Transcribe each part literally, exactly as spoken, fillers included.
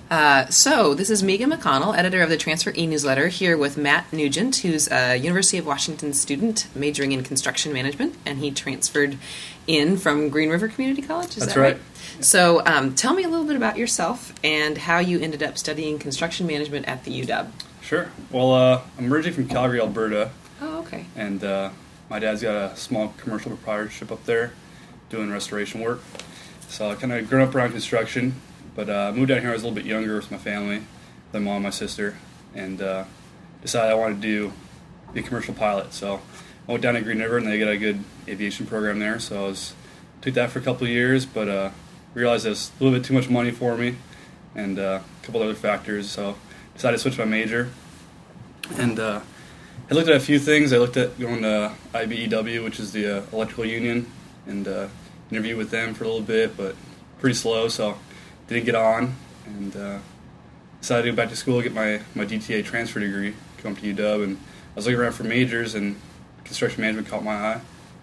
Uh, so, this is Megan McConnell, editor of the Transfer e-newsletter, here with Matt Nugent, who's a University of Washington student majoring in construction management, and he transferred in from Green River Community College, is That's that right? right. So, um, tell me a little bit about yourself and how you ended up studying construction management at the U W. Sure. Well, uh, I'm originally from Calgary, Alberta, Oh, okay. and uh, my dad's got a small commercial proprietorship up there doing restoration work. So I kind of grew up around construction, but uh, moved down here when I was a little bit younger with my family, my mom, my sister, and uh, decided I wanted to do be a commercial pilot. So I went down to Green River, and they got a good aviation program there. So I was took that for a couple of years, but uh, realized it was a little bit too much money for me, and uh, a couple of other factors. So decided to switch my major, and uh, I looked at a few things. I looked at going to I B E W, which is the uh, electrical union, and uh, interviewed with them for a little bit, but pretty slow, so didn't get on, and uh, decided to go back to school, get my, my D T A transfer degree, come to U W, and I was looking around for majors, and construction management caught my eye,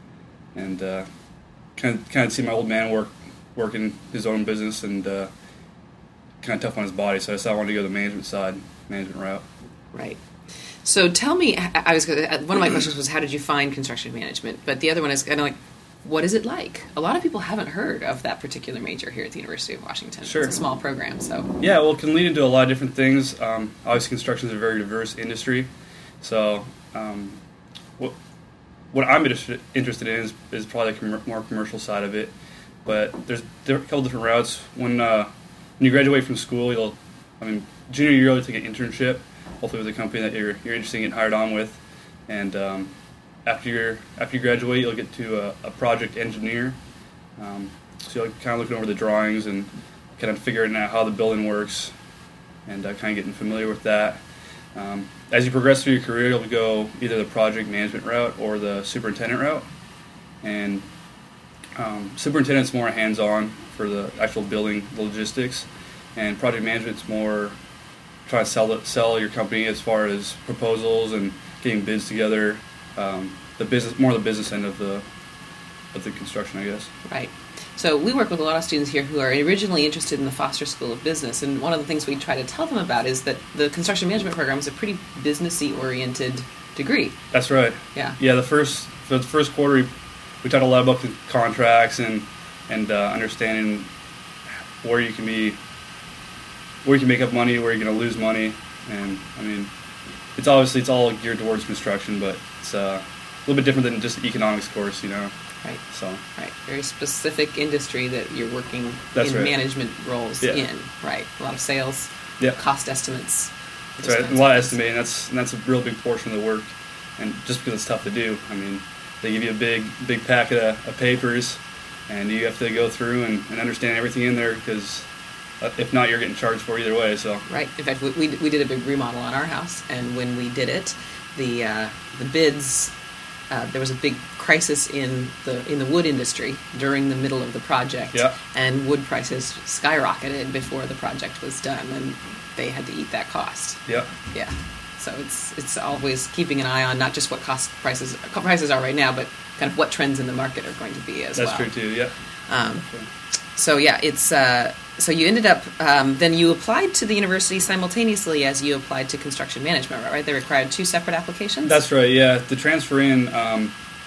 and uh, kind of kind of see my old man work working his own business, and uh, kind of tough on his body, so I decided I wanted to go the management side, management route. Right. So tell me, I was gonna, one of my questions was how did you find construction management, but the other one is kind of like, what is it like? A lot of people haven't heard of that particular major here at the University of Washington. Sure. It's a small program, so. Yeah, well, it can lead into a lot of different things. Um, obviously, construction is a very diverse industry, so um, what what I'm interested interested in is, is probably the com- more commercial side of it. But there's a couple different routes. When uh, when you graduate from school, you'll, I mean, junior year you'll take an internship, hopefully with a company that you're you're interested in getting hired on with, and um, after you after you graduate, you'll get to a, a project engineer. Um, so you'll kind of looking over the drawings and kind of figuring out how the building works, and uh, kind of getting familiar with that. Um, as you progress through your career, you'll go either the project management route or the superintendent route. And um, superintendent's more hands-on for the actual building, the logistics, and project management's more trying to sell it, sell your company as far as proposals and getting bids together. Um, the business, more the business end of the of the construction, I guess. Right. So we work with a lot of students here who are originally interested in the Foster School of Business, and one of the things we try to tell them about is that the construction management program is a pretty businessy oriented degree. That's right. Yeah. Yeah. The first for the first quarter, we, we talked a lot about the contracts and and uh, understanding where you can be, where you can make up money, where you're going to lose money, and I mean, it's obviously it's all geared towards construction, but it's uh, a little bit different than just an economics course, you know. Right. So. Right. Very specific industry that you're working That's in right. management roles Yeah. in. Right. A lot of sales. Yeah. Cost estimates. That's right. A lot of estimating. That's and that's a real big portion of the work, and just because it's tough to do. I mean, they give you a big big packet of, of papers, and you have to go through and, and understand everything in there because uh, if not, you're getting charged for either way. So. Right. In fact, we we, we did a big remodel on our house, and when we did it, the uh, the bids. Uh, there was a big crisis in the in the wood industry during the middle of the project, yeah. and wood prices skyrocketed before the project was done, and they had to eat that cost. Yeah. Yeah. So it's it's always keeping an eye on not just what cost prices prices are right now, but kind of what trends in the market are going to be as That's well. That's true too. Yeah. Um, so yeah, it's uh, so you ended up um, then you applied to the university simultaneously as you applied to construction management, right? They required two separate applications. That's right. Yeah, the transfer in, um,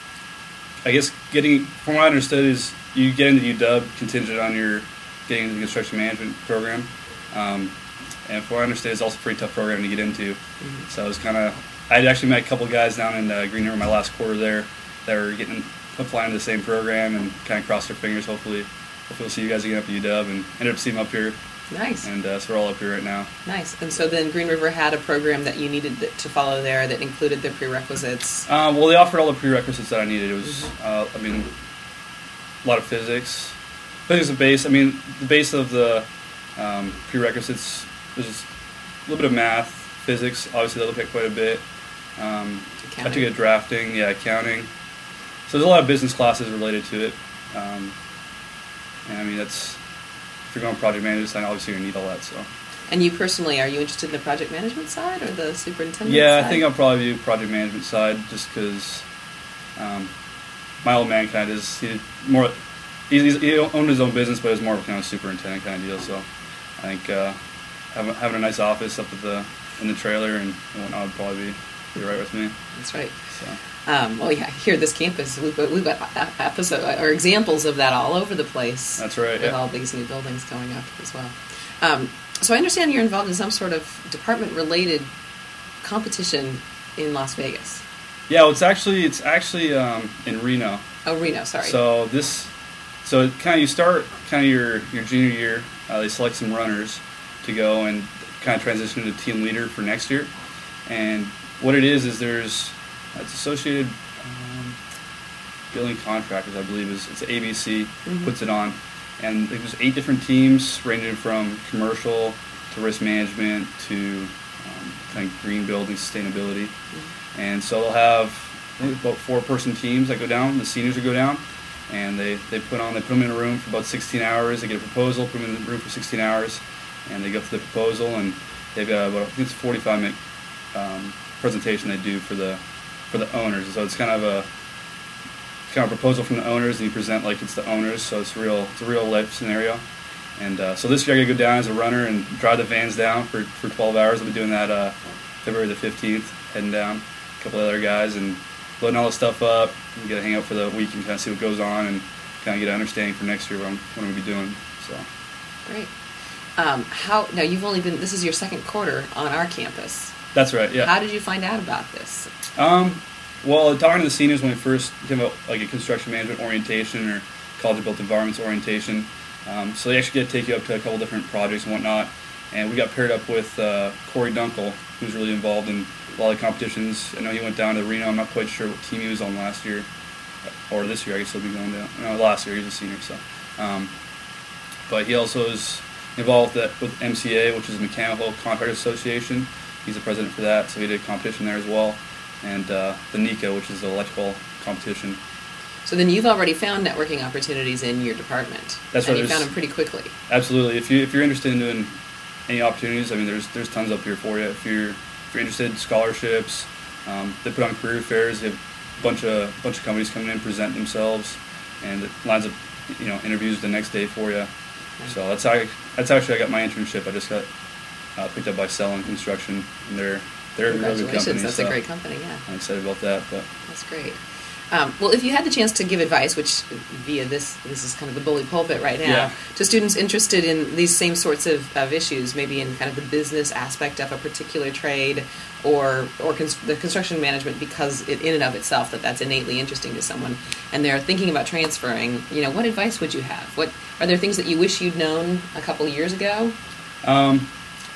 I guess getting from what I understood is you get into U W contingent on your getting into the construction management program, um, and from what I understand, it's also a pretty tough program to get into. Mm-hmm. So it was kind of I actually met a couple guys down in uh, Green River my last quarter there that were getting applying to the same program and kind of crossed their fingers. Hopefully. Hopefully we'll see you guys again up at U W, and ended up seeing them up here. Nice. And uh, so we're all up here right now. Nice. And so then Green River had a program that you needed to follow there that included the prerequisites. Uh, well, they offered all the prerequisites that I needed. It was, mm-hmm. uh, I mean, a lot of physics. Physics is the base. I mean, the base of the um, prerequisites is a little bit of math, physics. Obviously, they look at quite a bit. Um, I took a drafting, yeah, accounting. So there's a lot of business classes related to it. Um, And I mean, that's, if you're going project management side, obviously you're going to need all that, so. And you personally, are you interested in the project management side or the superintendent yeah, side? I think I'll probably do project management side just because um, my old man kind of is, he did more, he, he owned his own business, but it was more of a kind of superintendent kind of deal, so I think uh, having, having a nice office up at the in the trailer and, and whatnot would probably be, be right with me. That's right. So. Um, well, yeah, here at this campus, we've got, we've got episode or examples of that all over the place. That's right. With yeah. all these new buildings going up as well. Um, so I understand you're involved in some sort of department-related competition in Las Vegas. Yeah, well, it's actually it's actually um, in Reno. Oh, Reno, sorry. So this, so kind of you start kind of your your junior year. Uh, they select some runners to go and kind of transition to team leader for next year. And what it is is there's it's Associated um, Building Contractors, I believe, is it's A B C mm-hmm. puts it on, and there's eight different teams ranging from commercial to risk management to um, kind of green building sustainability. Mm-hmm. And so they'll have I think about four person teams that go down. The seniors will go down, and they, they put on they put them in a room for about sixteen hours. They get a proposal, put them in the room for sixteen hours, and they go through the proposal, and they've got about I think it's a forty-five minute um, presentation they do for the for the owners. So it's kind of a kind of a proposal from the owners, and you present like it's the owners. So it's real it's a real life scenario. And uh, so this year I got to go down as a runner and drive the vans down for, for twelve hours. I'll be doing that uh, February the fifteenth, heading down. A couple of other guys and loading all the stuff up. You get to hang out for the week and kind of see what goes on and kind of get an understanding for next year what I'm, what I'm going to be doing. So great. Um, how now? You've only been. This is your second quarter on our campus. That's right. Yeah. How did you find out about this? Um, well, talking to the seniors when we first came out, like a construction management orientation or college of built environments orientation. Um, so they actually get to take you up to a couple different projects and whatnot. And we got paired up with uh, Corey Dunkel, who's really involved in a lot of competitions. I know he went down to Reno. I'm not quite sure what team he was on last year, or this year. I guess he'll be going down. No, last year he was a senior. So, um, but he also is involved with, with M C A, which is Mechanical Contractors Association. He's the president for that, so he did a competition there as well. And uh, the NECA, which is the electrical competition. So then you've already found networking opportunities in your department. That's and right. you found them pretty quickly. Absolutely. If you if you're interested in doing any opportunities, I mean, there's there's tons up here for you. If you're if you're interested in scholarships, um, they put on career fairs. They have a bunch of bunch of companies coming in, present themselves, and it lines up, you know, interviews the next day for you. Okay. So that's how I, that's actually I got my internship. I just got uh, picked up by Cell Construction, and they're they're a real good company. That's so a great company. Yeah, I'm excited about that. But that's great. Um, well, if you had the chance to give advice, which via this, this is kind of the bully pulpit right now, yeah. to students interested in these same sorts of, of issues, maybe in kind of the business aspect of a particular trade, or or cons- the construction management, because it, in and of itself that that's innately interesting to someone, and they're thinking about transferring, you know, what advice would you have? What are there things that you wish you'd known a couple years ago? Um,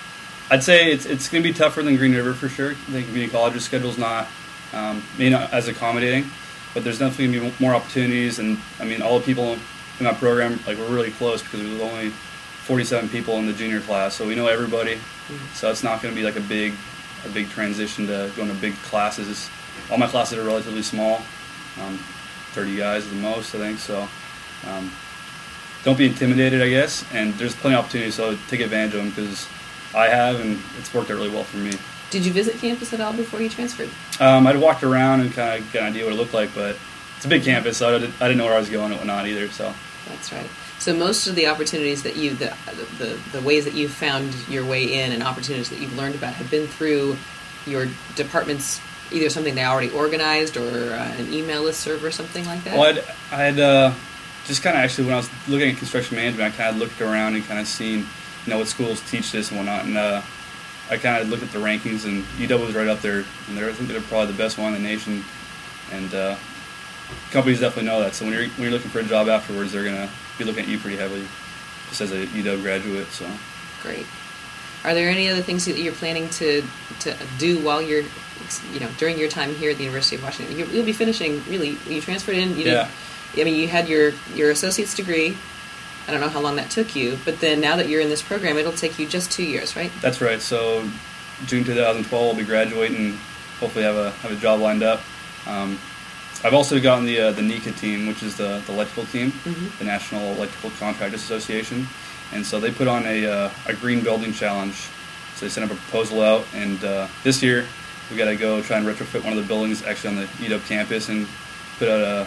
I'd say it's it's going to be tougher than Green River for sure. The community college's schedule's not um, maybe not as accommodating. But there's definitely going to be more opportunities, and I mean, all the people in my program, like, we're really close because there's only forty-seven people in the junior class, so we know everybody. Mm-hmm. So it's not going to be like a big, a big transition to going to big classes. It's, all my classes are relatively small, um, thirty guys at the most, I think. So um, don't be intimidated, I guess. And there's plenty of opportunities, so take advantage of them because I have, and it's worked out really well for me. Did you visit campus at all before you transferred? Um, I'd walked around and kind of got an idea what it looked like, but it's a big campus, so I didn't, I didn't know where I was going and whatnot either. So that's right. So most of the opportunities that you, the, the the ways that you've found your way in and opportunities that you've learned about have been through your department's, either something they already organized or uh, an email listserv or something like that? Well, I'd, I'd uh, just kind of actually, when I was looking at construction management, I kind of looked around and kind of seen, you know, what schools teach this and whatnot, and uh, I kind of looked at the rankings, and U W was right up there, and they're, I think they're probably the best one in the nation, and uh, companies definitely know that. So when you're when you're looking for a job afterwards, they're gonna be looking at you pretty heavily, just as a U W graduate. So great. Are there any other things that you're planning to to do while you're, you know, during your time here at the University of Washington? You'll, you'll be finishing. Really, you transferred in. You yeah. Did, I mean, you had your your associate's degree. I don't know how long that took you, but then now that you're in this program, it'll take you just two years, right? That's right. So June twenty twelve, I'll be graduating and hopefully have a have a job lined up. Um, I've also gotten the uh, the NECA team, which is the, the electrical team, mm-hmm. the National Electrical Contractors Association, and so they put on a uh, a green building challenge. So they sent up a proposal out, and uh, this year we got to go try and retrofit one of the buildings actually on the U W campus and put out a,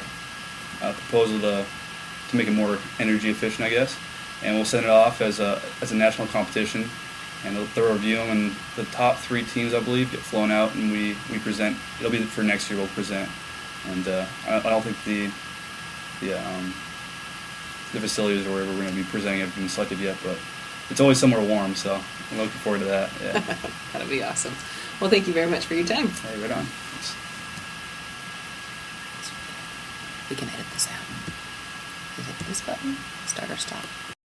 a proposal to. to make it more energy efficient, I guess, and we'll send it off as a as a national competition, and they'll, they'll review them, and the top three teams, I believe, get flown out, and we, we present. It'll be for next year. We'll present, and uh, I, I don't think the the um, the facilities or wherever we're going to be presenting have been selected yet, but it's always somewhere warm, so I'm looking forward to that. Yeah. That'll be awesome. Well, thank you very much for your time. Hey, right on. Thanks. We can edit this out. Hit this button, start or stop.